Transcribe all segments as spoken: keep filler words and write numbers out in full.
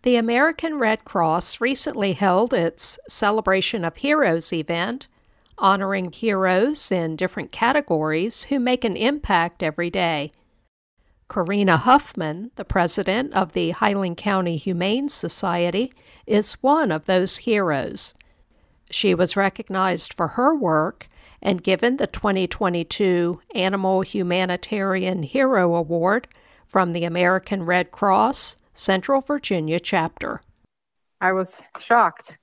The American Red Cross recently held its Celebration of Heroes event, honoring heroes in different categories who make an impact every day. Karina Huffman, the president of the Highland County Humane Society, is one of those heroes. She was recognized for her work and given the twenty twenty-two Animal Humanitarian Hero Award from the American Red Cross Central Virginia chapter. I was shocked.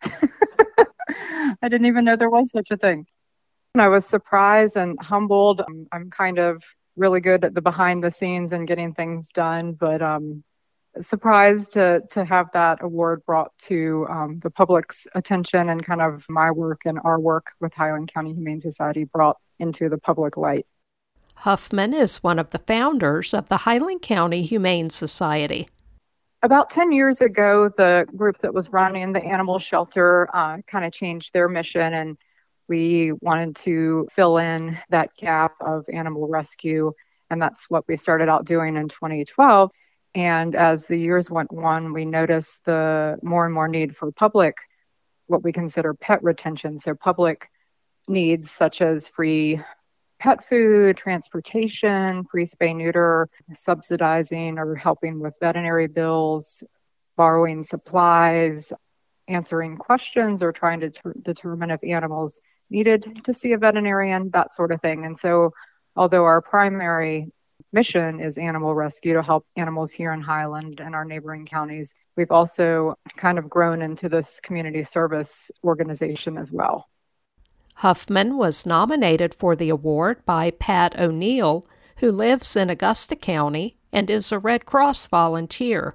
I didn't even know there was such a thing. And I was surprised and humbled. I'm, I'm kind of really good at the behind the scenes and getting things done, but um, surprised to to have that award brought to um, the public's attention, and kind of my work and our work with Highland County Humane Society brought into the public light. Huffman is one of the founders of the Highland County Humane Society. About ten years ago, the group that was running the animal shelter uh, kind of changed their mission, and we wanted to fill in that gap of animal rescue, and that's what we started out doing in twenty twelve. And as the years went on, we noticed the more and more need for public, what we consider pet retention, so public needs such as free pet food, transportation, free spay-neuter, subsidizing or helping with veterinary bills, borrowing supplies, answering questions, or trying to ter- determine if animals needed to see a veterinarian, that sort of thing. And so although our primary mission is animal rescue to help animals here in Highland and our neighboring counties, we've also kind of grown into this community service organization as well. Huffman was nominated for the award by Pat O'Neill, who lives in Augusta County and is a Red Cross volunteer.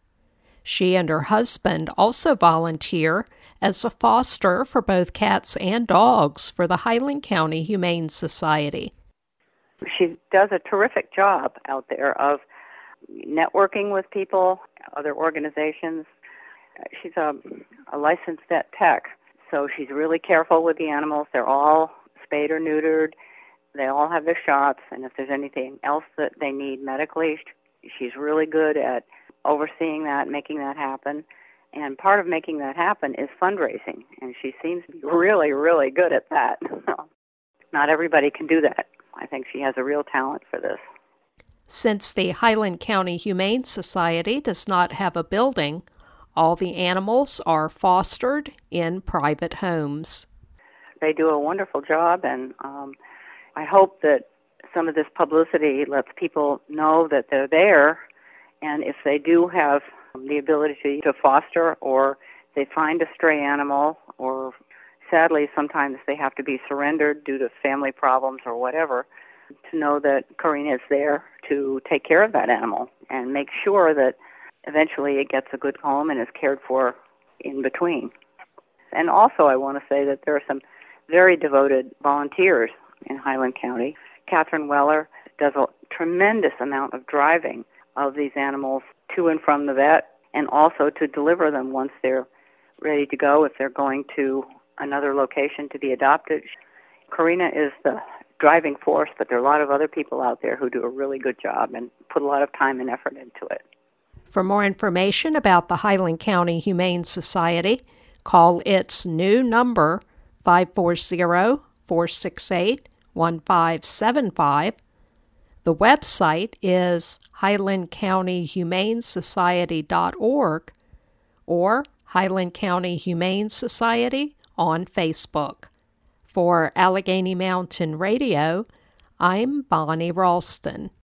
She and her husband also volunteer as a foster for both cats and dogs for the Highland County Humane Society. She does a terrific job out there of networking with people, other organizations. She's a, a licensed vet tech. So she's really careful with the animals. They're all spayed or neutered. They all have their shots. And if there's anything else that they need medically, she's really good at overseeing that, making that happen. And part of making that happen is fundraising. And she seems to be really, really good at that. Not everybody can do that. I think she has a real talent for this. Since the Highland County Humane Society does not have a building, all the animals are fostered in private homes. They do a wonderful job, and um, I hope that some of this publicity lets people know that they're there, and if they do have the ability to foster, or they find a stray animal, or sadly sometimes they have to be surrendered due to family problems or whatever, to know that Karina is there to take care of that animal and make sure that eventually it gets a good home and is cared for in between. And also I want to say that there are some very devoted volunteers in Highland County. Catherine Weller does a tremendous amount of driving of these animals to and from the vet, and also to deliver them once they're ready to go, if they're going to another location to be adopted. Karina is the driving force, but there are a lot of other people out there who do a really good job and put a lot of time and effort into it. For more information about the Highland County Humane Society, call its new number five four zero, four six eight, one five seven five. The website is highland county humane society dot org or Highland County Humane Society on Facebook. For Allegheny Mountain Radio, I'm Bonnie Ralston.